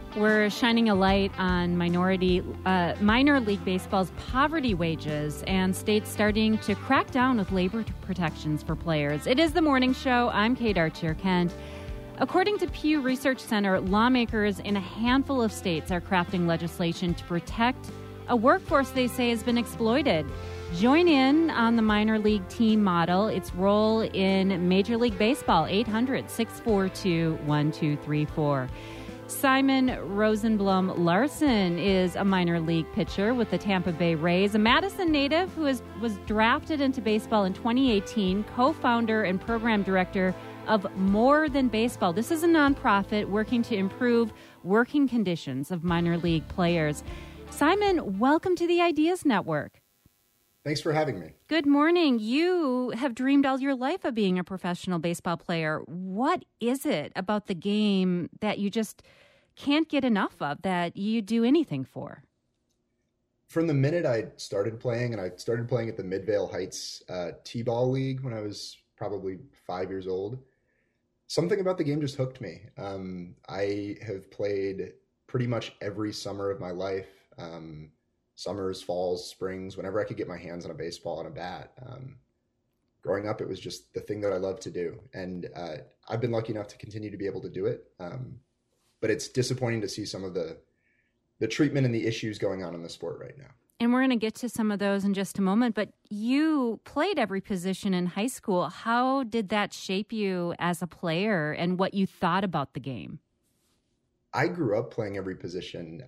We're shining a light on minor league baseball's poverty wages and states starting to crack down with labor protections for players. It is the morning show. I'm Kate Archer-Kent. According to Pew Research Center, lawmakers in a handful of states are crafting legislation to protect a workforce they say has been exploited. Join in on the minor league team model, its role in Major League Baseball, 800-642-1234. Simon Rosenblum Larson is a minor league pitcher with the Tampa Bay Rays, a Madison native who was drafted into baseball in 2018, co-founder and program director of More Than Baseball. This is a nonprofit working to improve working conditions of minor league players. Simon, welcome to the Ideas Network. Thanks for having me. Good morning. You have dreamed all your life of being a professional baseball player. What is it about the game that you just can't get enough of, that you do anything for? From the minute I started playing, and I started playing at the Midvale Heights T-ball league when I was probably 5 years old, something about the game just hooked me. I have played pretty much every summer of my life. Summers, falls, springs, whenever I could get my hands on a baseball and a bat. Growing up, it was just the thing that I loved to do. And I've been lucky enough to continue to be able to do it. But it's disappointing to see some of the treatment and the issues going on in the sport right now. And we're going to get to some of those in just a moment. But you played every position in high school. How did that shape you as a player and what you thought about the game? I grew up playing every position.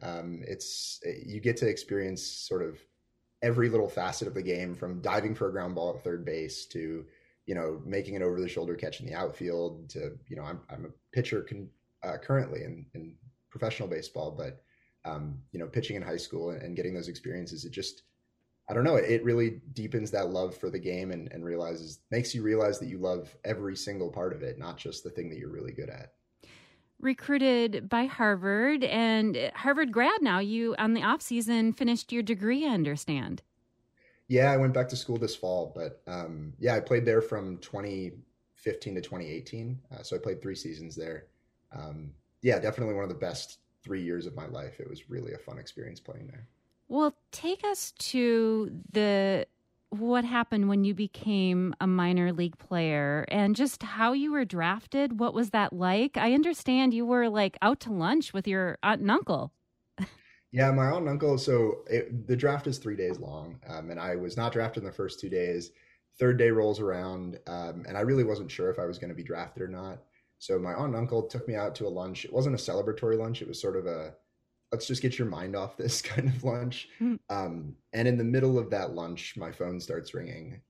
You get to experience sort of every little facet of the game, from diving for a ground ball at third base to, making an over the shoulder catch in the outfield to, I'm a pitcher currently in professional baseball, but, pitching in high school and getting those experiences, I don't know, it really deepens that love for the game and makes you realize that you love every single part of it, not just the thing that you're really good at. Recruited by Harvard and Harvard grad now. You, on the off season, finished your degree, I understand. Yeah, I went back to school this fall, but I played there from 2015 to 2018. So I played 3 seasons there. Definitely one of the best 3 years of my life. It was really a fun experience playing there. Well, take us to what happened when you became a minor league player and just how you were drafted. What was that like? I understand you were out to lunch with your aunt and uncle. Yeah, my aunt and uncle. So the draft is 3 days long, and I was not drafted in the first 2 days. Third day rolls around, and I really wasn't sure if I was going to be drafted or not. So my aunt and uncle took me out to a lunch. It wasn't a celebratory lunch. It was sort of let's just get your mind off this kind of lunch. And in the middle of that lunch, my phone starts ringing.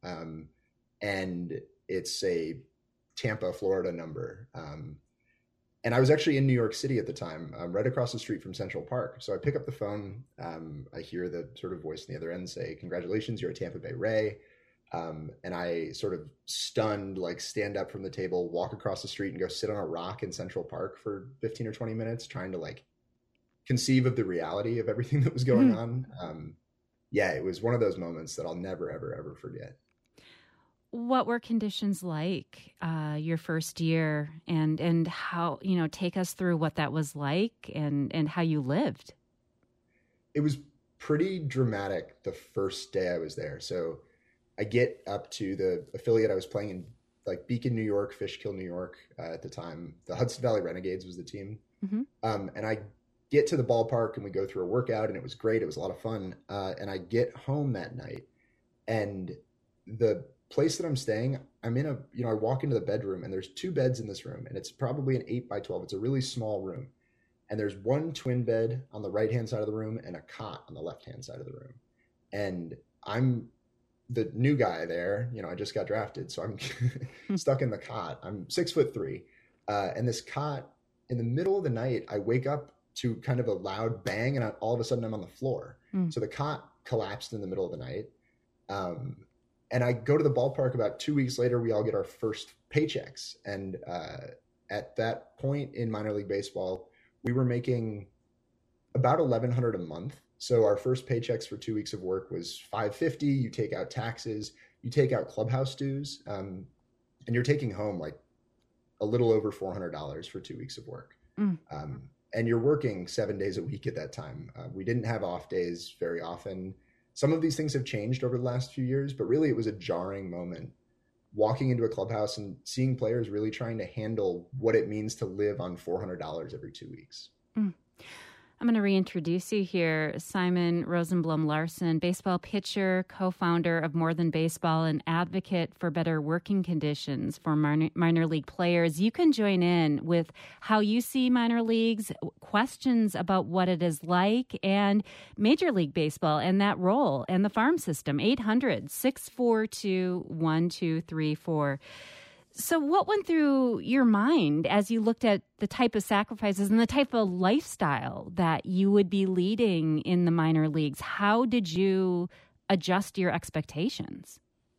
And it's a Tampa, Florida number. And I was actually in New York City at the time, right across the street from Central Park. So I pick up the phone. I hear the sort of voice on the other end say, "Congratulations, you're a Tampa Bay Ray." And I sort of stunned, stand up from the table, walk across the street and go sit on a rock in Central Park for 15 or 20 minutes, trying to conceive of the reality of everything that was going on. It was one of those moments that I'll never, ever, ever forget. What were conditions like your first year, and how, take us through what that was like and how you lived? It was pretty dramatic the first day I was there. So I get up to the affiliate I was playing in, Beacon, New York, Fishkill, New York at the time. The Hudson Valley Renegades was the team. And I get to the ballpark and we go through a workout, and it was great. It was a lot of fun. And I get home that night, and the place that I'm staying, I'm in I walk into the bedroom, and there's 2 beds in this room, and it's probably an 8x12. It's a really small room. And there's one twin bed on the right-hand side of the room and a cot on the left-hand side of the room. And I'm the new guy there. I just got drafted, so I'm stuck in the cot. I'm 6'3", and this cot, in the middle of the night, I wake up to kind of a loud bang, and all of a sudden I'm on the floor. So the cot collapsed in the middle of the night. And I go to the ballpark about 2 weeks later. We all get our first paychecks. And at that point in minor league baseball, we were making about $1,100 a month. So our first paychecks for 2 weeks of work was $550. You take out taxes, you take out clubhouse dues, and you're taking home a little over $400 for 2 weeks of work. and you're working 7 days a week at that time. We didn't have off days very often. Some of these things have changed over the last few years, but really it was a jarring moment walking into a clubhouse and seeing players really trying to handle what it means to live on $400 every 2 weeks. I'm going to reintroduce you here. Simon Rosenblum Larson, baseball pitcher, co-founder of More Than Baseball, and advocate for better working conditions for minor league players. You can join in with how you see minor leagues, questions about what it is like, and Major League Baseball and that role and the farm system. 800-642-1234. So what went through your mind as you looked at the type of sacrifices and the type of lifestyle that you would be leading in the minor leagues? How did you adjust your expectations?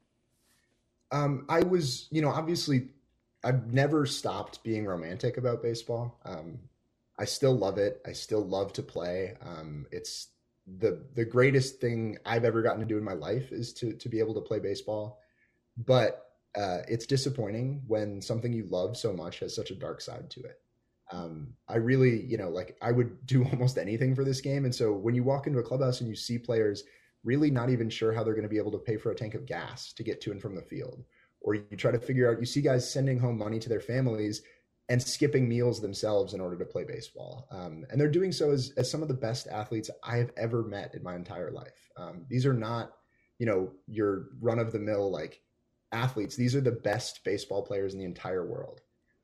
I was, obviously I've never stopped being romantic about baseball. I still love it. I still love to play. It's the greatest thing I've ever gotten to do in my life is to be able to play baseball. But it's disappointing when something you love so much has such a dark side to it. I really, I would do almost anything for this game. And so when you walk into a clubhouse and you see players really not even sure how they're going to be able to pay for a tank of gas to get to and from the field, or you try to figure out, you see guys sending home money to their families and skipping meals themselves in order to play baseball. And they're doing so as some of the best athletes I have ever met in my entire life. These are not, your run of the mill, athletes. These are the best baseball players in the entire world.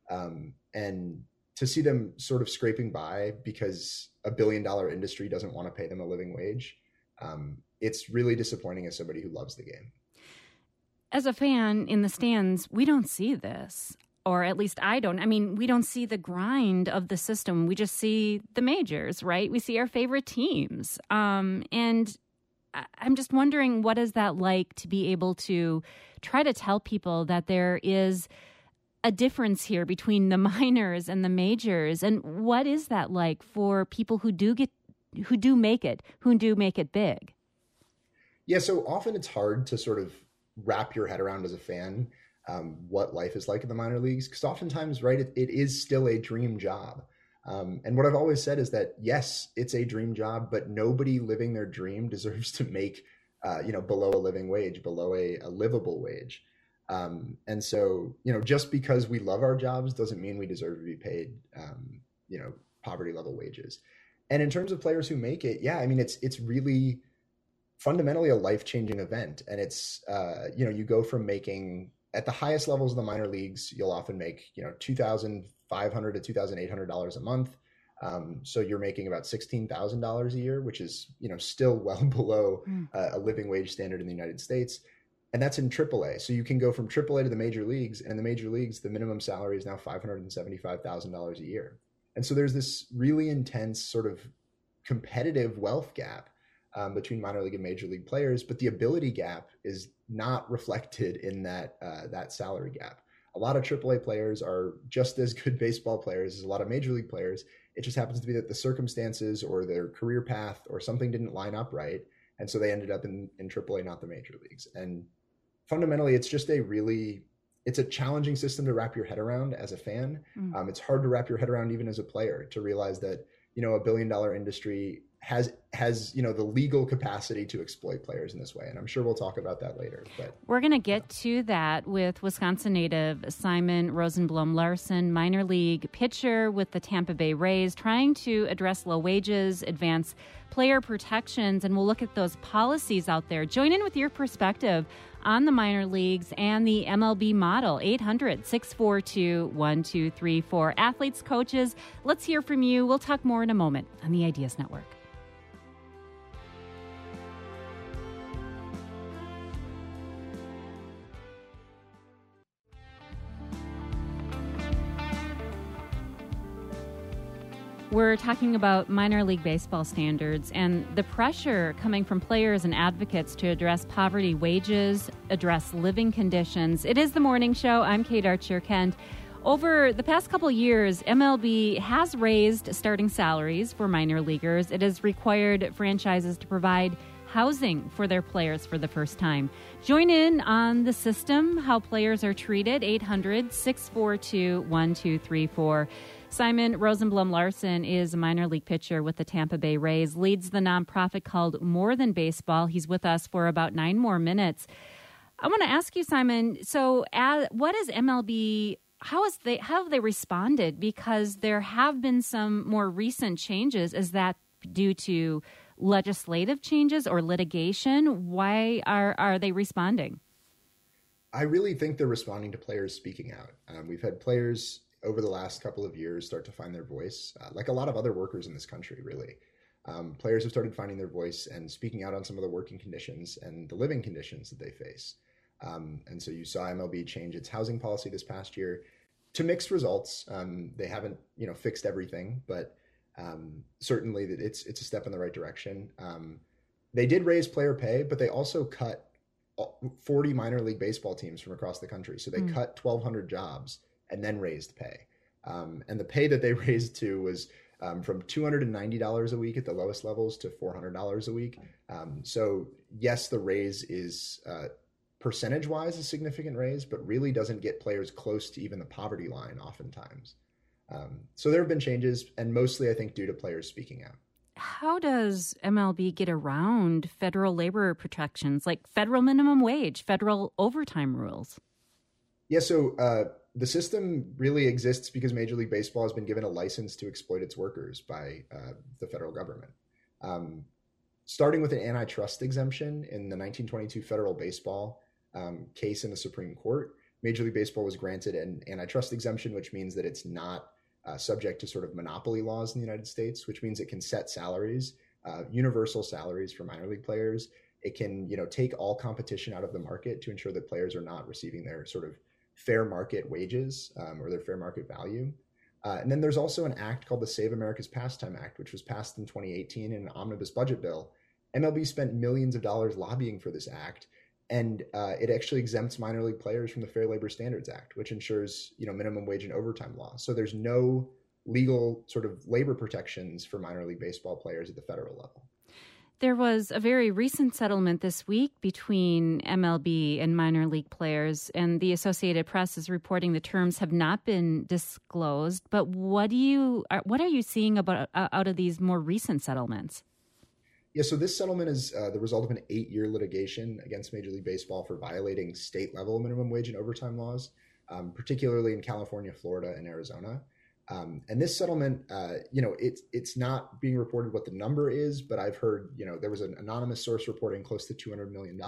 And to see them sort of scraping by because $1 billion industry doesn't want to pay them a living wage, it's really disappointing as somebody who loves the game. As a fan in the stands, we don't see this, or at least I don't. I mean, we don't see the grind of the system. We just see the majors, right? We see our favorite teams. And I'm just wondering, what is that like to be able to try to tell people that there is a difference here between the minors and the majors? And what is that like for people who do make it big? Yeah, so often it's hard to sort of wrap your head around as a fan what life is like in the minor leagues, because oftentimes, right, it is still a dream job. And what I've always said is that, yes, it's a dream job, but nobody living their dream deserves to make, below a living wage, below a livable wage. And so, just because we love our jobs doesn't mean we deserve to be paid, poverty level wages. And in terms of players who make it, yeah, I mean, it's really fundamentally a life-changing event. And it's, you go from making, at the highest levels of the minor leagues, you'll often make, $2,500 to $2,800 a month. So you're making about $16,000 a year, which is, still well below a living wage standard in the United States. And that's in AAA. So you can go from AAA to the major leagues, and in the major leagues, the minimum salary is now $575,000 a year. And so there's this really intense sort of competitive wealth gap between minor league and major league players, but the ability gap is not reflected in that salary gap. A lot of AAA players are just as good baseball players as a lot of major league players. It just happens to be that the circumstances or their career path or something didn't line up right. And so they ended up in AAA, not the major leagues. And fundamentally, it's a challenging system to wrap your head around as a fan. It's hard to wrap your head around even as a player, to realize that, $1 billion industry has the legal capacity to exploit players in this way. And I'm sure we'll talk about that later. But we're going to get to that with Wisconsin native Simon Rosenblum Larson, minor league pitcher with the Tampa Bay Rays, trying to address low wages, advance player protections, and we'll look at those policies out there. Join in with your perspective on the minor leagues and the MLB model. 800-642-1234. Athletes, coaches, let's hear from you. We'll talk more in a moment on the Ideas Network. We're talking about minor league baseball standards and the pressure coming from players and advocates to address poverty wages, address living conditions. It is the morning show. I'm Kate Archer-Kent. Over the past couple years, MLB has raised starting salaries for minor leaguers. It has required franchises to provide housing for their players for the first time. Join in on the system, how players are treated, 800-642-1234. Simon Rosenblum Larson is a minor league pitcher with the Tampa Bay Rays, leads the nonprofit called More Than Baseball. He's with us for about 9 more minutes. I want to ask you, Simon, so what is MLB, how have they responded? Because there have been some more recent changes. Is that due to legislative changes or litigation? Why are they responding? I really think they're responding to players speaking out. We've had players over the last couple of years start to find their voice, like a lot of other workers in this country, really. Players have started finding their voice and speaking out on some of the working conditions and the living conditions that they face. And so you saw MLB change its housing policy this past year to mixed results. They haven't, fixed everything, but certainly that it's a step in the right direction. They did raise player pay, but they also cut 40 minor league baseball teams from across the country. So they cut 1,200 jobs and then raised pay. And the pay that they raised to was from $290 a week at the lowest levels to $400 a week. So yes, the raise is percentage-wise a significant raise, but really doesn't get players close to even the poverty line oftentimes. So there have been changes, and mostly I think due to players speaking out. How does MLB get around federal labor protections like federal minimum wage, federal overtime rules? Yeah, so the system really exists because Major League Baseball has been given a license to exploit its workers by the federal government. Starting with an antitrust exemption in the 1922 federal baseball case in the Supreme Court, Major League Baseball was granted an antitrust exemption, which means that it's not subject to sort of monopoly laws in the United States, which means it can set salaries, universal salaries for minor league players. It can, take all competition out of the market to ensure that players are not receiving their sort of fair market wages or their fair market value. And then there's also an act called the Save America's Pastime Act, which was passed in 2018 in an omnibus budget bill. MLB spent millions of dollars lobbying for this act, and it actually exempts minor league players from the Fair Labor Standards Act, which ensures, minimum wage and overtime law. So there's no legal sort of labor protections for minor league baseball players at the federal level. There was a very recent settlement this week between MLB and minor league players, and the Associated Press is reporting the terms have not been disclosed. But what are you seeing out of these more recent settlements? Yeah, so this settlement is the result of an 8-year litigation against Major League Baseball for violating state-level minimum wage and overtime laws, particularly in California, Florida, and Arizona. And this settlement, it's not being reported what the number is, but I've heard, there was an anonymous source reporting close to $200 million.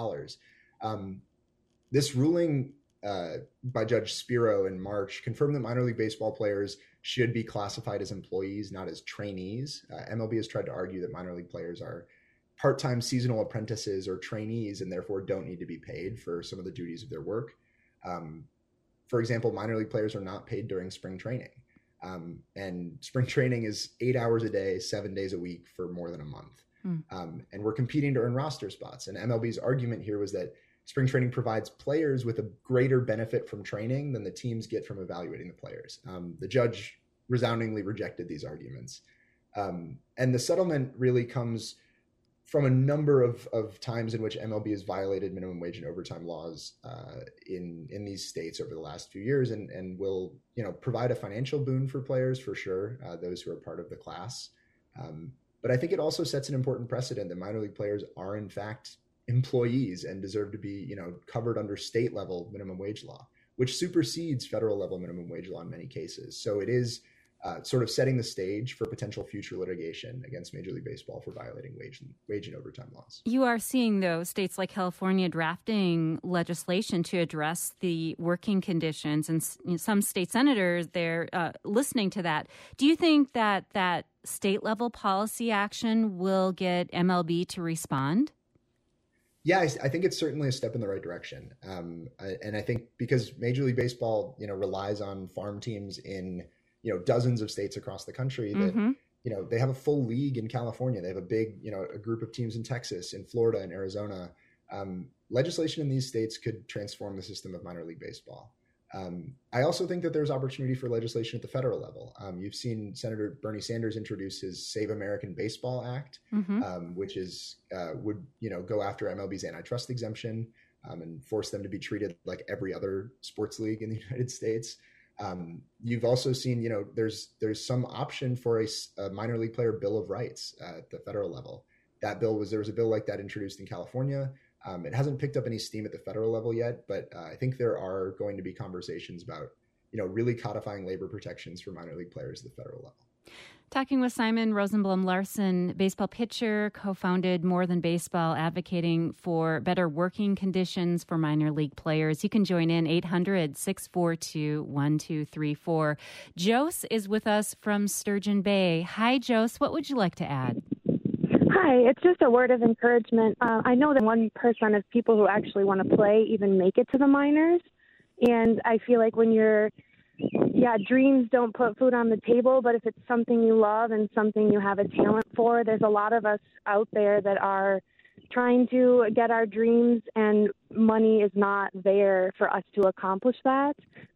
This ruling by Judge Spiro in March confirmed that minor league baseball players should be classified as employees, not as trainees. MLB has tried to argue that minor league players are part-time seasonal apprentices or trainees and therefore don't need to be paid for some of the duties of their work. For example, minor league players are not paid during spring training. And spring training is 8 hours a day, 7 days a week for more than a month. And we're competing to earn roster spots. And MLB's argument here was that spring training provides players with a greater benefit from training than the teams get from evaluating the players. The judge resoundingly rejected these arguments. And the settlement really comes from a number of times in which MLB has violated minimum wage and overtime laws in these states over the last few years, and will provide a financial boon for players for sure, those who are part of the class. But I think it also sets an important precedent that minor league players are in fact employees and deserve to be covered under state level minimum wage law, which supersedes federal level minimum wage law in many cases. So it is sort of setting the stage for potential future litigation against Major League Baseball for violating wage and overtime laws. You are seeing, though, states like California drafting legislation to address the working conditions, and some state senators, they're listening to that. Do you think that state-level policy action will get MLB to respond? Yeah, I think it's certainly a step in the right direction. And I think because Major League Baseball, relies on farm teams in dozens of states across the country, that they have a full league in California. They have a big, a group of teams in Texas, in Florida, and Arizona. Legislation in these states could transform the system of minor league baseball. I also think that there's opportunity for legislation at the federal level. You've seen Senator Bernie Sanders introduce his Save American Baseball Act, which is would go after MLB's antitrust exemption and force them to be treated like every other sports league in the United States. You've also seen, there's some option for a minor league player bill of rights at the federal level. There was a bill like that introduced in California. It hasn't picked up any steam at the federal level yet, but I think there are going to be conversations about, really codifying labor protections for minor league players at the federal level. Talking with Simon Rosenblum Larson, baseball pitcher, co-founded More Than Baseball, advocating for better working conditions for minor league players. You can join in 800-642-1234. Jose is with us from Sturgeon Bay. Hi, Jose. What would you like to add? Hi, it's just a word of encouragement. I know that 1% of people who actually want to play even make it to the minors. And I feel like when dreams don't put food on the table, but if it's something you love and something you have a talent for, there's a lot of us out there that are trying to get our dreams, and money is not there for us to accomplish that.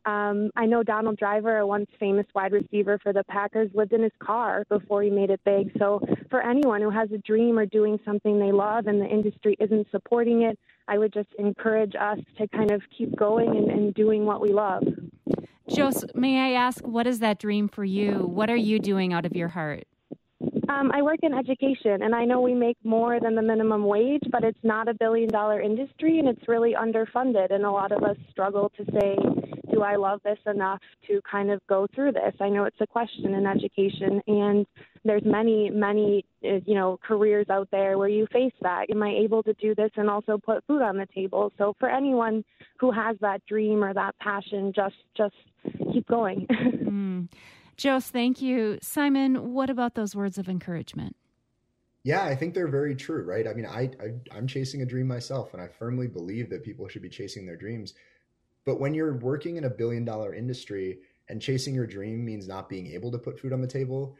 I know Donald Driver, a once famous wide receiver for the Packers, lived in his car before he made it big. So for anyone who has a dream or doing something they love and the industry isn't supporting it, I would just encourage us to kind of keep going and doing what we love. Jose, may I ask, what is that dream for you? What are you doing out of your heart? I work in education, and I know we make more than the minimum wage, but it's not $1 billion industry, and it's really underfunded. And a lot of us struggle to say, do I love this enough to kind of go through this? I know it's a question in education, and there's many, careers out there where you face that. Am I able to do this and also put food on the table? So for anyone who has that dream or that passion, just keep going. Jose, thank you. Simon, what about those words of encouragement? Yeah, I think they're very true, right? I mean, I'm chasing a dream myself, and I firmly believe that people should be chasing their dreams. But when you're working in $1 billion industry and chasing your dream means not being able to put food on the table,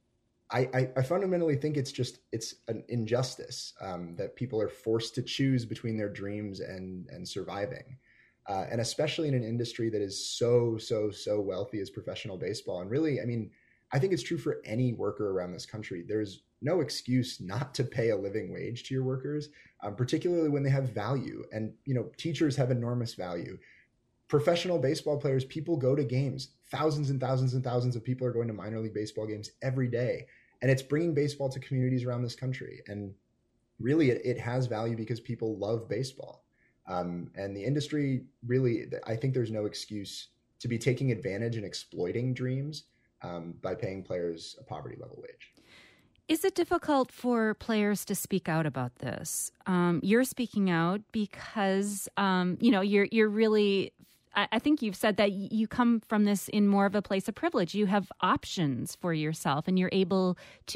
I fundamentally think it's an injustice that people are forced to choose between their dreams and surviving. And especially in an industry that is so wealthy as professional baseball. And really, I mean, I think it's true for any worker around this country. There's no excuse not to pay a living wage to your workers, particularly when they have value. And, teachers have enormous value. Professional baseball players, people go to games. Thousands and thousands and thousands of people are going to minor league baseball games every day. And it's bringing baseball to communities around this country. And really, it has value because people love baseball. And the industry really, I think there's no excuse to be taking advantage and exploiting dreams by paying players a poverty level wage. Is it difficult for players to speak out about this? You're speaking out because, you're really, I think you've said that you come from this in more of a place of privilege. You have options for yourself and you're able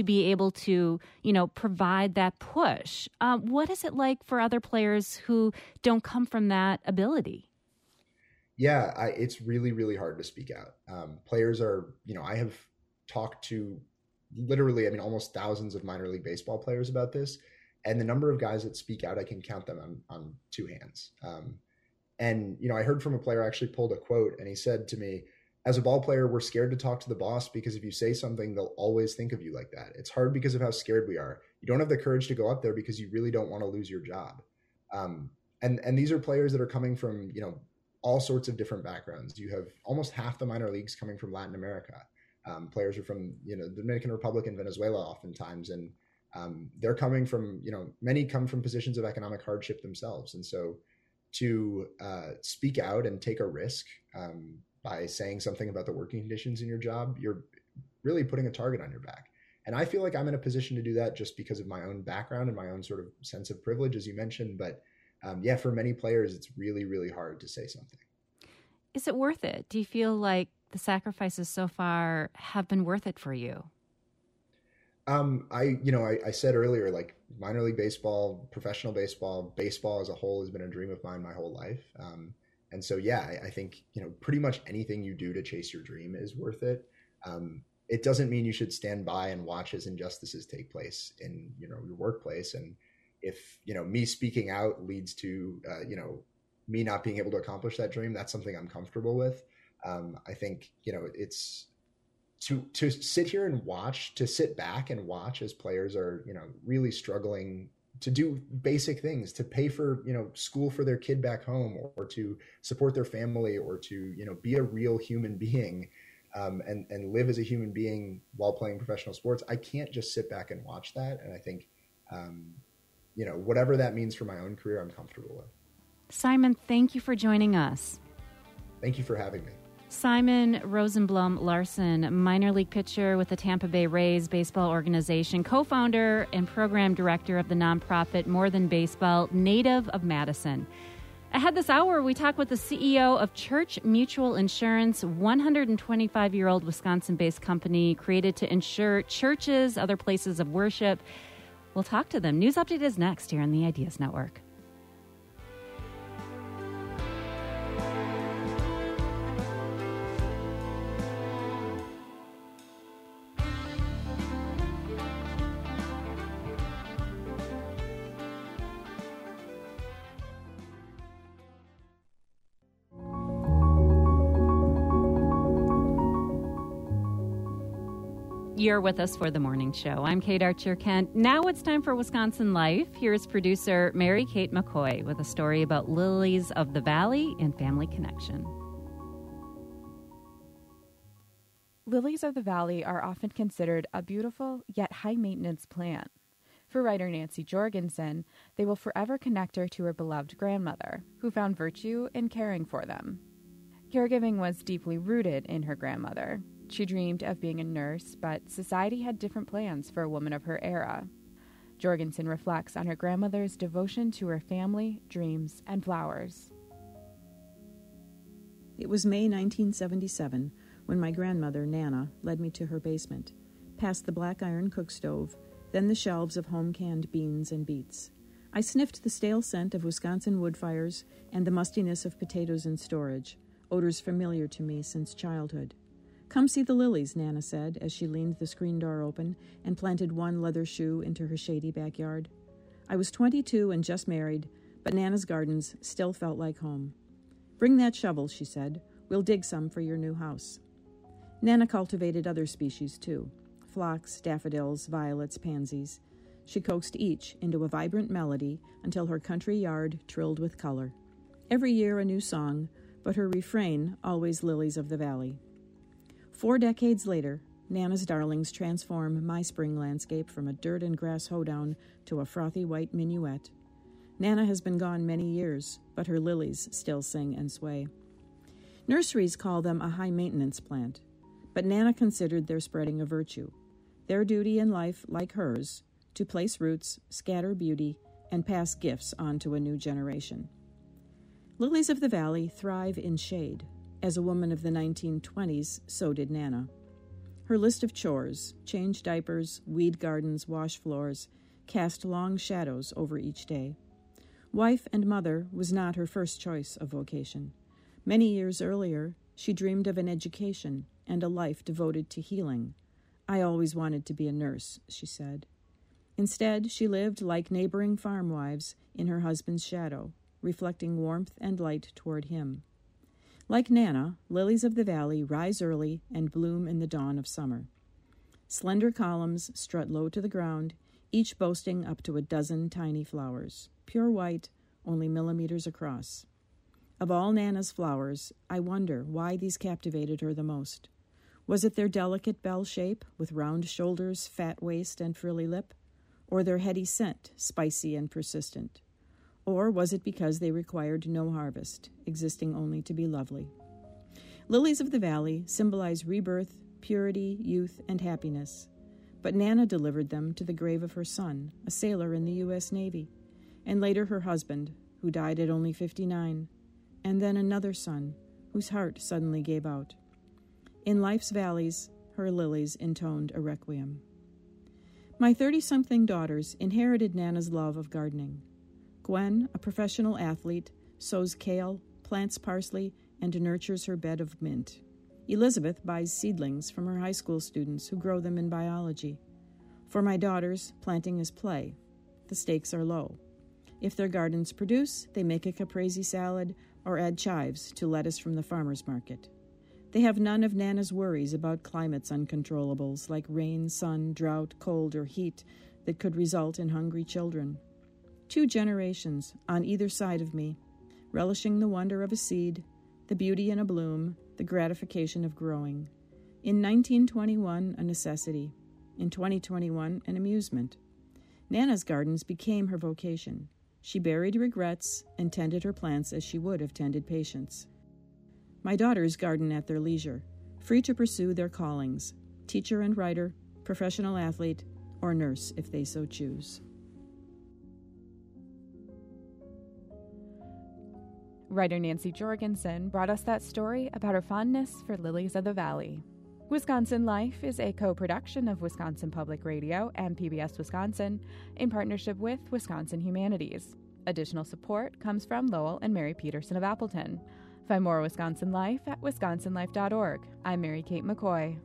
to, provide that push. What is it like for other players who don't come from that ability? Yeah, it's really, really hard to speak out. Players are, I have talked to literally, almost thousands of minor league baseball players about this. And the number of guys that speak out, I can count them on two hands. And, I heard from a player, I actually pulled a quote, and he said to me, as a ball player, we're scared to talk to the boss because if you say something, they'll always think of you like that. It's hard because of how scared we are. You don't have the courage to go up there because you really don't want to lose your job. And these are players that are coming from, all sorts of different backgrounds. You have almost half the minor leagues coming from Latin America. Players are from, the Dominican Republic and Venezuela oftentimes. And they're coming from, many come from positions of economic hardship themselves. And so to speak out and take a risk by saying something about the working conditions in your job, you're really putting a target on your back. And I feel like I'm in a position to do that just because of my own background and my own sort of sense of privilege, as you mentioned. But for many players, it's really, really hard to say something. Is it worth it? Do you feel like the sacrifices so far have been worth it for you? I said earlier, like minor league baseball, professional baseball as a whole has been a dream of mine my whole life. And so, I think, pretty much anything you do to chase your dream is worth it. It doesn't mean you should stand by and watch as injustices take place in, your workplace. And if, me speaking out leads to, me not being able to accomplish that dream, that's something I'm comfortable with. I think, it's to sit here and watch, to sit back and watch as players are, really struggling to do basic things, to pay for, school for their kid back home, or to support their family, or to, be a real human being, and live as a human being while playing professional sports. I can't just sit back and watch that. And I think, whatever that means for my own career, I'm comfortable with. Simon, thank you for joining us. Thank you for having me. Simon Rosenblum Larson, minor league pitcher with the Tampa Bay Rays baseball organization, co-founder and program director of the nonprofit More Than Baseball, native of Madison. Ahead this hour, we talk with the CEO of Church Mutual Insurance, 125-year-old Wisconsin-based company created to insure churches, other places of worship. We'll talk to them. News Update is next here on the Ideas Network. You're with us for the morning show. I'm Kate Archer-Kent. Now it's time for Wisconsin Life. Here's producer Mary Kate McCoy with a story about lilies of the valley and family connection. Lilies of the valley are often considered a beautiful yet high-maintenance plant. For writer Nancy Jorgensen, they will forever connect her to her beloved grandmother, who found virtue in caring for them. Caregiving was deeply rooted in her grandmother. She dreamed of being a nurse, but society had different plans for a woman of her era. Jorgensen reflects on her grandmother's devotion to her family, dreams, and flowers. It was May 1977 when my grandmother, Nana, led me to her basement, past the black iron cook stove, then the shelves of home-canned beans and beets. I sniffed the stale scent of Wisconsin wood fires and the mustiness of potatoes in storage, odors familiar to me since childhood. "Come see the lilies," Nana said as she leaned the screen door open and planted one leather shoe into her shady backyard. I was 22 and just married, but Nana's gardens still felt like home. "Bring that shovel," she said. "We'll dig some for your new house." Nana cultivated other species, too. Phlox, daffodils, violets, pansies. She coaxed each into a vibrant melody until her country yard trilled with color. Every year a new song, but her refrain always lilies of the valley. 4 decades later, Nana's darlings transform my spring landscape from a dirt and grass hoedown to a frothy white minuet. Nana has been gone many years, but her lilies still sing and sway. Nurseries call them a high-maintenance plant, but Nana considered their spreading a virtue. Their duty in life, like hers, to place roots, scatter beauty, and pass gifts on to a new generation. Lilies of the valley thrive in shade. As a woman of the 1920s, so did Nana. Her list of chores, change diapers, weed gardens, wash floors, cast long shadows over each day. Wife and mother was not her first choice of vocation. Many years earlier, she dreamed of an education and a life devoted to healing. "I always wanted to be a nurse," she said. Instead, she lived like neighboring farm wives in her husband's shadow, reflecting warmth and light toward him. Like Nana, lilies of the valley rise early and bloom in the dawn of summer. Slender columns strut low to the ground, each boasting up to a dozen tiny flowers, pure white, only millimeters across. Of all Nana's flowers, I wonder why these captivated her the most. Was it their delicate bell shape, with round shoulders, fat waist, and frilly lip? Or their heady scent, spicy and persistent? Or was it because they required no harvest, existing only to be lovely? Lilies of the valley symbolize rebirth, purity, youth, and happiness. But Nana delivered them to the grave of her son, a sailor in the U.S. Navy, and later her husband, who died at only 59, and then another son, whose heart suddenly gave out. In life's valleys, her lilies intoned a requiem. My 30-something daughters inherited Nana's love of gardening. Gwen, a professional athlete, sows kale, plants parsley, and nurtures her bed of mint. Elizabeth buys seedlings from her high school students who grow them in biology. For my daughters, planting is play. The stakes are low. If their gardens produce, they make a caprese salad or add chives to lettuce from the farmer's market. They have none of Nana's worries about climate's uncontrollables like rain, sun, drought, cold, or heat that could result in hungry children. 2 generations on either side of me, relishing the wonder of a seed, the beauty in a bloom, the gratification of growing. In 1921, a necessity. In 2021, an amusement. Nana's gardens became her vocation. She buried regrets and tended her plants as she would have tended patients. My daughters garden at their leisure, free to pursue their callings, teacher and writer, professional athlete, or nurse if they so choose. Writer Nancy Jorgensen brought us that story about her fondness for lilies of the valley. Wisconsin Life is a co-production of Wisconsin Public Radio and PBS Wisconsin in partnership with Wisconsin Humanities. Additional support comes from Lowell and Mary Peterson of Appleton. Find more Wisconsin Life at wisconsinlife.org. I'm Mary Kate McCoy.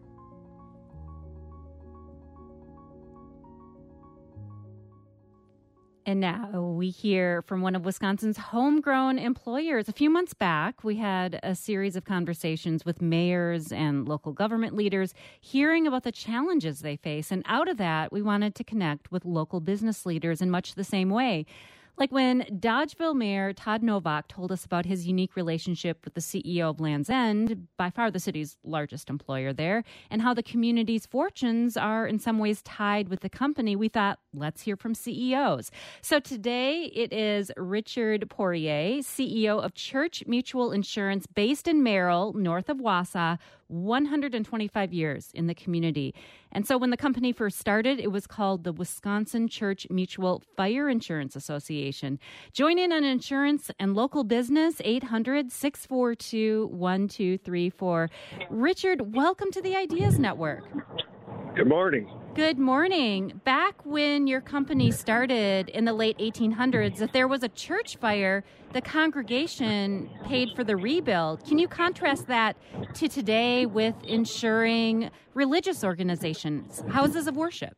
And now we hear from one of Wisconsin's homegrown employers. A few months back, we had a series of conversations with mayors and local government leaders hearing about the challenges they face. And out of that, we wanted to connect with local business leaders in much the same way. Like when Dodgeville Mayor Todd Novak told us about his unique relationship with the CEO of Land's End, by far the city's largest employer there, and how the community's fortunes are in some ways tied with the company, we thought, let's hear from CEOs. So today it is Richard Poirier, CEO of Church Mutual Insurance based in Merrill, north of Wausau, 125 years in the community. And so when the company first started, it was called the Wisconsin Church Mutual Fire Insurance Association. Join in on insurance and local business, 800-642-1234. Richard, welcome to the Ideas Network. Good morning. Good morning. Back when your company started in the late 1800s, if there was a church fire, the congregation paid for the rebuild. Can you contrast that to today with insuring religious organizations, houses of worship?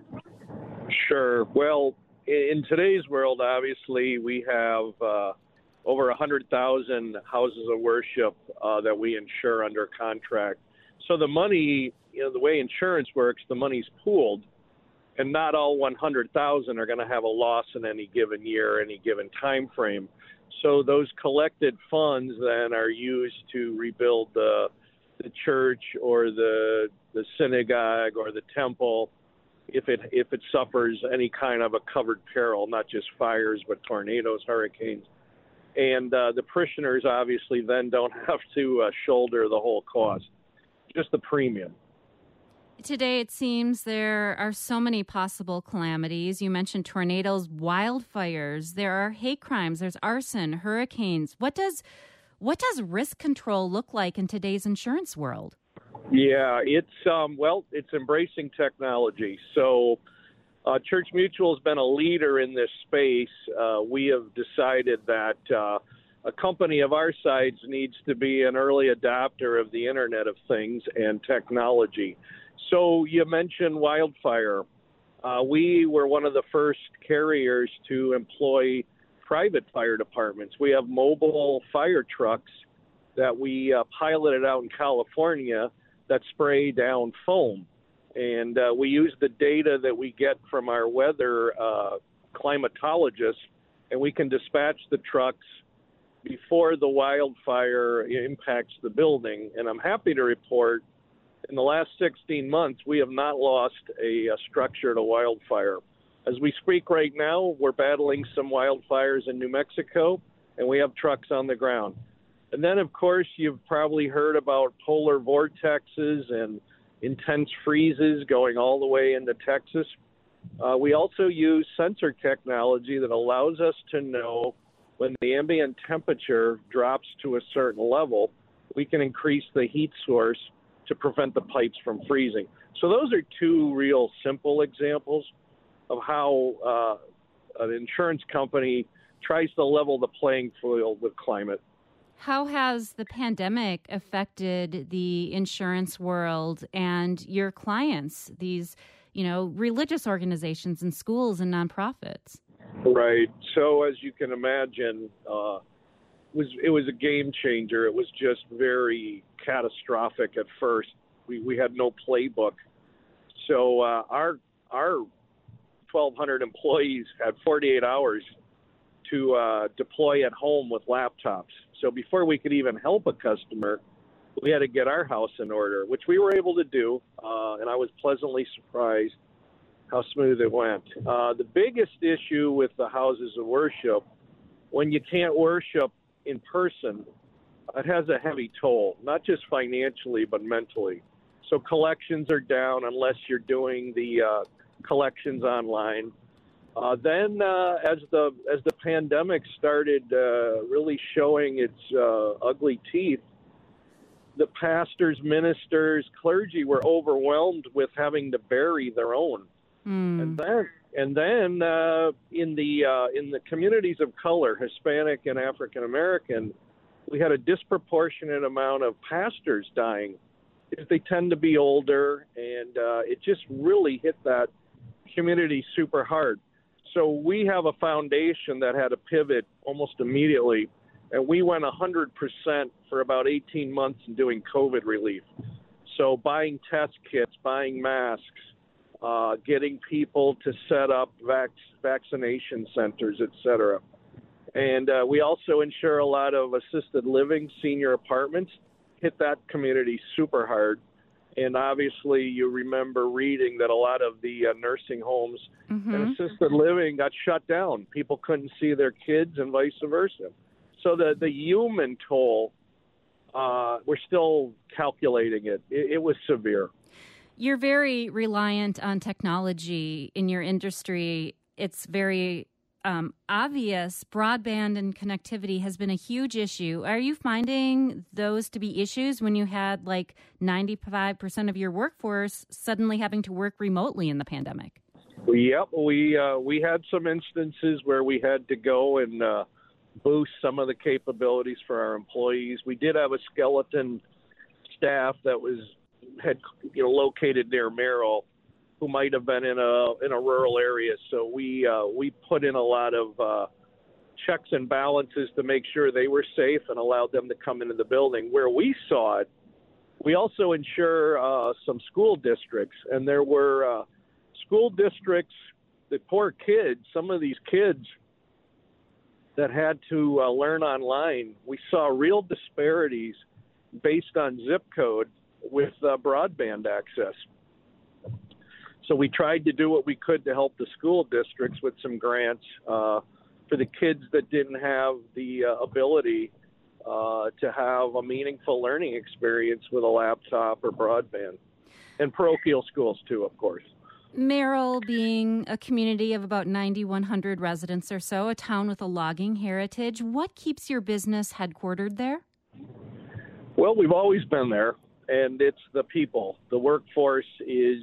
Sure. Well, in today's world, obviously, we have over 100,000 houses of worship that we insure under contract. So the money, the way insurance works, the money's pooled, and not all 100,000 are going to have a loss in any given year, any given time frame. So those collected funds then are used to rebuild the church or the synagogue or the temple if it suffers any kind of a covered peril, not just fires, but tornadoes, hurricanes. And the parishioners obviously then don't have to shoulder the whole cost, just the premium. Today, it seems there are so many possible calamities. You mentioned tornadoes, wildfires. There are hate crimes. There's arson, hurricanes. What does risk control look like in today's insurance world? Yeah, it's embracing technology. So Church Mutual has been a leader in this space. We have decided that a company of our size needs to be an early adopter of the Internet of Things and technology. So you mentioned wildfire. We were one of the first carriers to employ private fire departments. We have mobile fire trucks that we piloted out in California that spray down foam. And we use the data that we get from our weather climatologists, and we can dispatch the trucks before the wildfire impacts the building. And I'm happy to report in the last 16 months, we have not lost a structure to wildfire. As we speak right now, we're battling some wildfires in New Mexico, and we have trucks on the ground. And then, of course, you've probably heard about polar vortexes and intense freezes going all the way into Texas. We also use sensor technology that allows us to know when the ambient temperature drops to a certain level, we can increase the heat source to prevent the pipes from freezing. So those are two real simple examples of how an insurance company tries to level the playing field with climate. How has the pandemic affected the insurance world and your clients, these, religious organizations and schools and nonprofits? Right. So as you can imagine, it was a game changer. It was just very catastrophic at first. We had no playbook. So our 1,200 employees had 48 hours to deploy at home with laptops. So before we could even help a customer, we had to get our house in order, which we were able to do, and I was pleasantly surprised how smooth it went. The biggest issue with the houses of worship, when you can't worship in person, it has a heavy toll, not just financially, but mentally. So collections are down unless you're doing the collections online. Then as the pandemic started really showing its ugly teeth, the pastors, ministers, clergy were overwhelmed with having to bury their own. And then in the communities of color, Hispanic and African American, we had a disproportionate amount of pastors dying because they tend to be older, and it just really hit that community super hard. So we have a foundation that had to pivot almost immediately, and we went 100% for about 18 months in doing COVID relief. So buying test kits, buying masks, getting people to set up vaccination centers, et cetera. And we also insure a lot of assisted living, senior apartments, hit that community super hard. And obviously you remember reading that a lot of the nursing homes and assisted living got shut down. People couldn't see their kids and vice versa. So the human toll, we're still calculating it. It was severe. You're very reliant on technology in your industry. It's very obvious. Broadband and connectivity has been a huge issue. Are you finding those to be issues when you had like 95% of your workforce suddenly having to work remotely in the pandemic? Yep, we had some instances where we had to go and boost some of the capabilities for our employees. We did have a skeleton staff that had located near Merrill, who might have been in a rural area. So we put in a lot of checks and balances to make sure they were safe and allowed them to come into the building. Where we saw it, we also insure some school districts, and there were school districts, the poor kids, some of these kids that had to learn online. We saw real disparities based on zip code with broadband access. So we tried to do what we could to help the school districts with some grants for the kids that didn't have the ability to have a meaningful learning experience with a laptop or broadband. And parochial schools too, of course. Merrill being a community of about 9,100 residents or so, a town with a logging heritage, what keeps your business headquartered there? Well, we've always been there, and it's the people. The workforce is,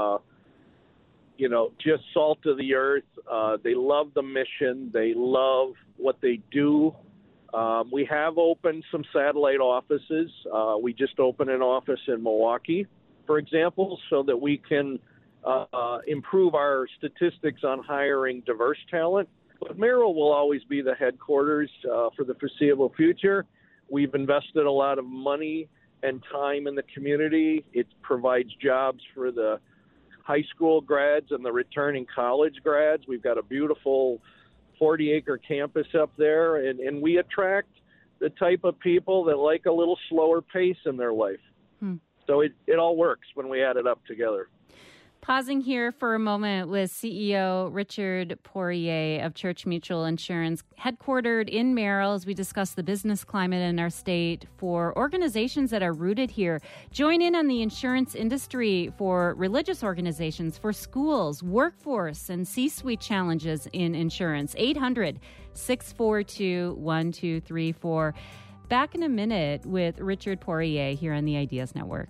just salt of the earth. They love the mission. They love what they do. We have opened some satellite offices. We just opened an office in Milwaukee, for example, so that we can improve our statistics on hiring diverse talent. But Merrill will always be the headquarters for the foreseeable future. We've invested a lot of money and time in the community. It provides jobs for the high school grads and the returning college grads. We've got a beautiful 40-acre campus up there, and we attract the type of people that like a little slower pace in their life. So it all works when we add it up together. Pausing here for a moment with CEO Richard Poirier of Church Mutual Insurance, headquartered in Merrill, as we discuss the business climate in our state for organizations that are rooted here. Join in on the insurance industry for religious organizations, for schools, workforce, and C-suite challenges in insurance. 800-642-1234. Back in a minute with Richard Poirier here on the Ideas Network.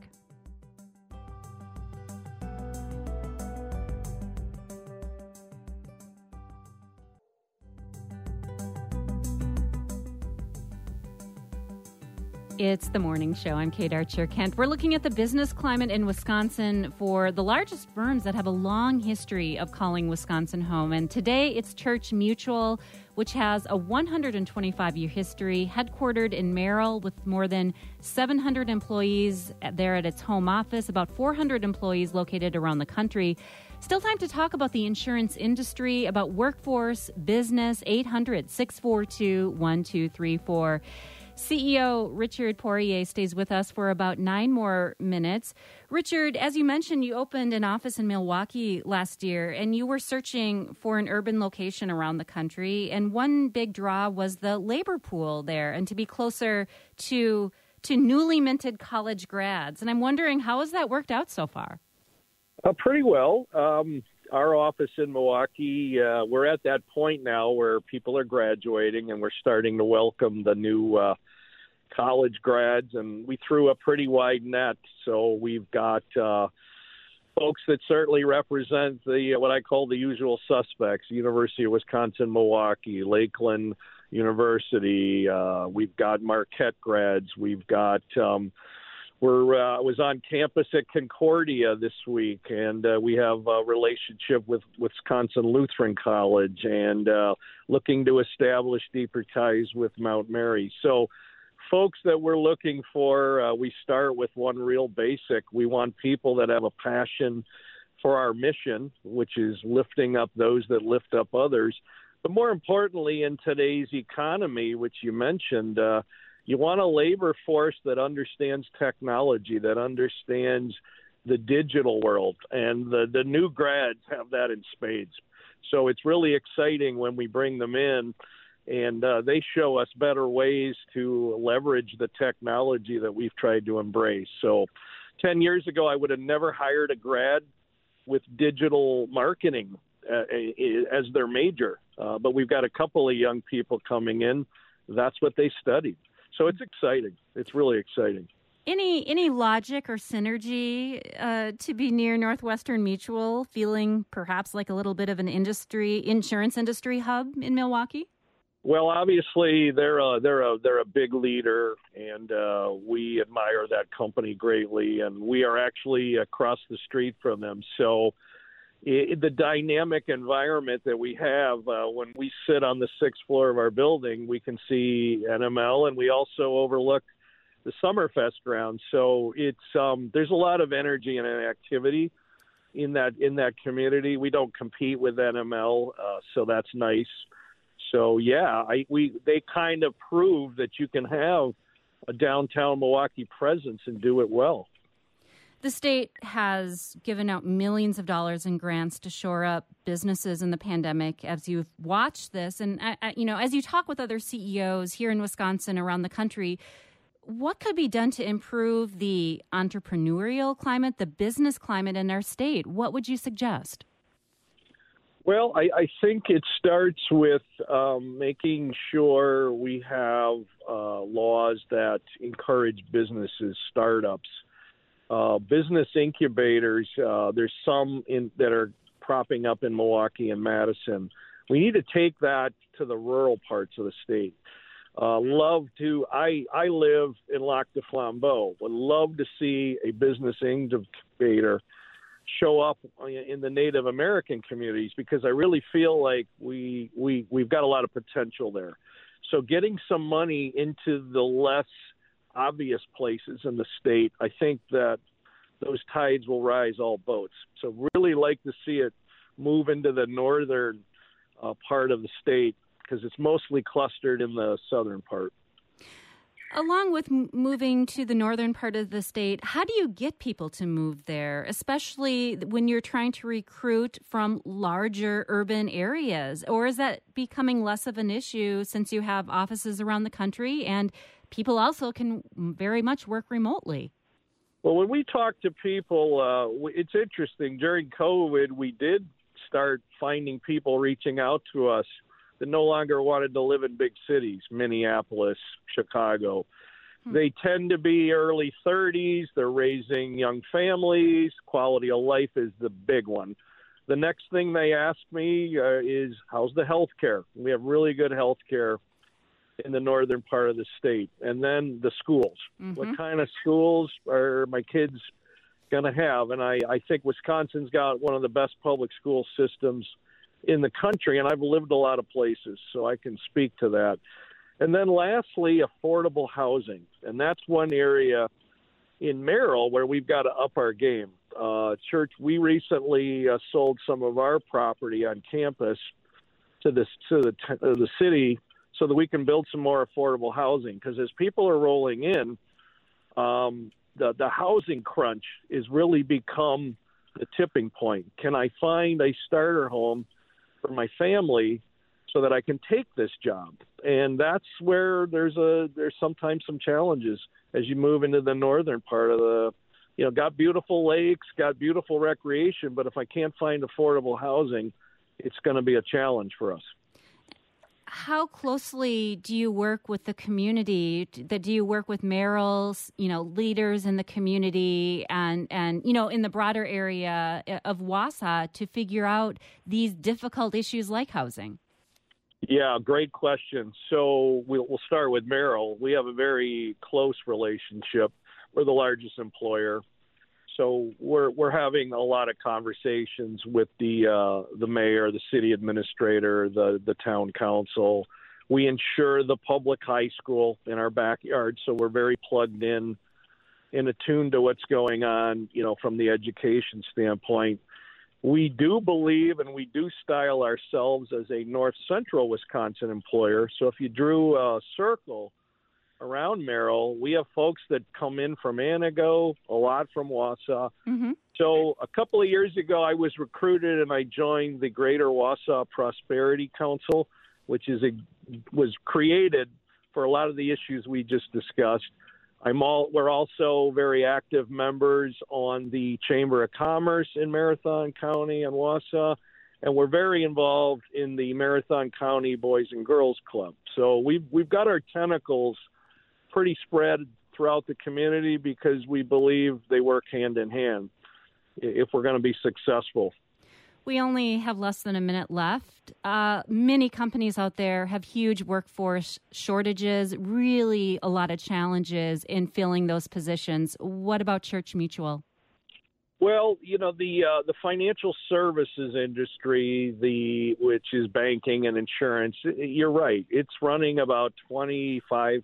It's the morning show. I'm Kate Archer-Kent. We're looking at the business climate in Wisconsin for the largest firms that have a long history of calling Wisconsin home. And today it's Church Mutual, which has a 125-year history, headquartered in Merrill with more than 700 employees there at its home office, about 400 employees located around the country. Still time to talk about the insurance industry, about workforce, business, 800-642-1234. CEO Richard Poirier stays with us for about 9 more minutes. Richard, as you mentioned, you opened an office in Milwaukee last year, and you were searching for an urban location around the country. And one big draw was the labor pool there, and to be closer to newly minted college grads. And I'm wondering, how has that worked out so far? Pretty well. Our office in Milwaukee, we're at that point now where people are graduating and we're starting to welcome the new college grads, and we threw a pretty wide net. So we've got folks that certainly represent the what I call the usual suspects: University of Wisconsin-Milwaukee, Lakeland University. We've got Marquette grads. We've got I was on campus at Concordia this week, and we have a relationship with Wisconsin Lutheran College and looking to establish deeper ties with Mount Mary. So folks that we're looking for, we start with one real basic. We want people that have a passion for our mission, which is lifting up those that lift up others. But more importantly, in today's economy, which you mentioned, you want a labor force that understands technology, that understands the digital world, and the new grads have that in spades. So it's really exciting when we bring them in, and they show us better ways to leverage the technology that we've tried to embrace. So 10 years ago, I would have never hired a grad with digital marketing as their major, but we've got a couple of young people coming in. That's what they studied. So it's exciting. It's really exciting. Any logic or synergy to be near Northwestern Mutual, feeling perhaps like a little bit of an insurance industry hub in Milwaukee? Well, obviously they're a big leader, and we admire that company greatly, and we are actually across the street from them. So the dynamic environment that we have when we sit on the 6th floor of our building, we can see NML, and we also overlook the Summerfest ground. So it's there's a lot of energy and activity in that community. We don't compete with NML, so that's nice. So yeah, they kind of prove that you can have a downtown Milwaukee presence and do it well. The state has given out millions of dollars in grants to shore up businesses in the pandemic. As you've watched this, and as you talk with other CEOs here in Wisconsin, around the country, what could be done to improve the entrepreneurial climate, the business climate in our state? What would you suggest? Well, I think it starts with making sure we have laws that encourage businesses, startups. Business incubators, there's some that are cropping up in Milwaukee and Madison. We need to take that to the rural parts of the state. I live in Lac du Flambeau. Would love to see a business incubator show up in the Native American communities, because I really feel like we've got a lot of potential there. So getting some money into the less obvious places in the state, I think that those tides will rise all boats. So really like to see it move into the northern part of the state, because it's mostly clustered in the southern part. Along with moving to the northern part of the state, how do you get people to move there, especially when you're trying to recruit from larger urban areas? Or is that becoming less of an issue since you have offices around the country and people also can very much work remotely? Well, when we talk to people, it's interesting. During COVID, we did start finding people reaching out to us that no longer wanted to live in big cities, Minneapolis, Chicago. They tend to be early 30s. They're raising young families. Quality of life is the big one. The next thing they ask me is, how's the health care? We have really good health care in the northern part of the state. And then the schools. Mm-hmm. What kind of schools are my kids going to have? And I think Wisconsin's got one of the best public school systems in the country, and I've lived a lot of places, so I can speak to that. And then lastly, affordable housing. And that's one area in Merrill where we've got to up our game. Church, we recently sold some of our property on campus to the city so that we can build some more affordable housing. Because as people are rolling in, the housing crunch is really become the tipping point. Can I find a starter home for my family so that I can take this job? And that's where there's sometimes some challenges as you move into the northern part of the, got beautiful lakes, got beautiful recreation, but if I can't find affordable housing, it's going to be a challenge for us. How closely do you work with the community? Do you work with Merrill's, leaders in the community and in the broader area of Wausau to figure out these difficult issues like housing? Yeah, great question. So we'll start with Merrill. We have a very close relationship. We're the largest employer. So we're having a lot of conversations with the mayor, the city administrator, the town council. We insure the public high school in our backyard, so we're very plugged in and attuned to what's going on, from the education standpoint. We do believe and we do style ourselves as a north central Wisconsin employer. So if you drew a circle around Merrill, we have folks that come in from Antigo, a lot from Wausau. Mm-hmm. So a couple of years ago, I was recruited and I joined the Greater Wausau Prosperity Council, which was created for a lot of the issues we just discussed. We're also very active members on the Chamber of Commerce in Marathon County and Wausau, and we're very involved in the Marathon County Boys and Girls Club. So we've got our tentacles pretty spread throughout the community because we believe they work hand in hand if we're going to be successful. We only have less than a minute left. Many companies out there have huge workforce shortages, really a lot of challenges in filling those positions. What about Church Mutual? Well, the financial services industry, which is banking and insurance, you're right. It's running about 25%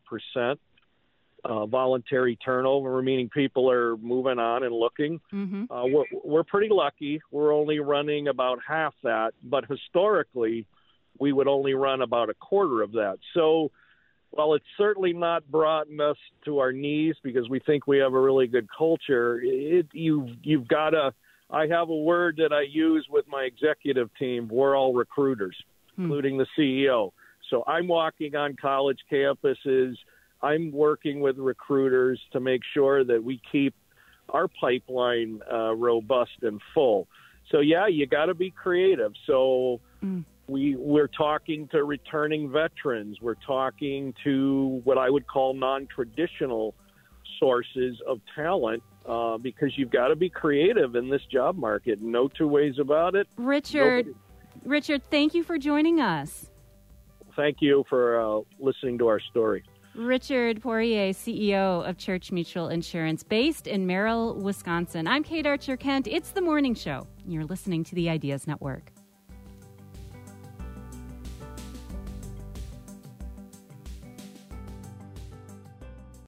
voluntary turnover, meaning people are moving on and looking. Mm-hmm. We're pretty lucky. We're only running about half that, but historically, we would only run about a quarter of that. So while it's certainly not brought us to our knees because we think we have a really good culture, you've got to – I have a word that I use with my executive team. We're all recruiters, including the CEO. So I'm walking on college campuses. I'm working with recruiters to make sure that we keep our pipeline robust and full. So, yeah, you got to be creative. So we're talking to returning veterans. We're talking to what I would call non-traditional sources of talent because you've got to be creative in this job market. No two ways about it. Richard, thank you for joining us. Thank you for listening to our story. Richard Poirier, CEO of Church Mutual Insurance, based in Merrill, Wisconsin. I'm Kate Archer-Kent. It's The Morning Show. You're listening to the Ideas Network.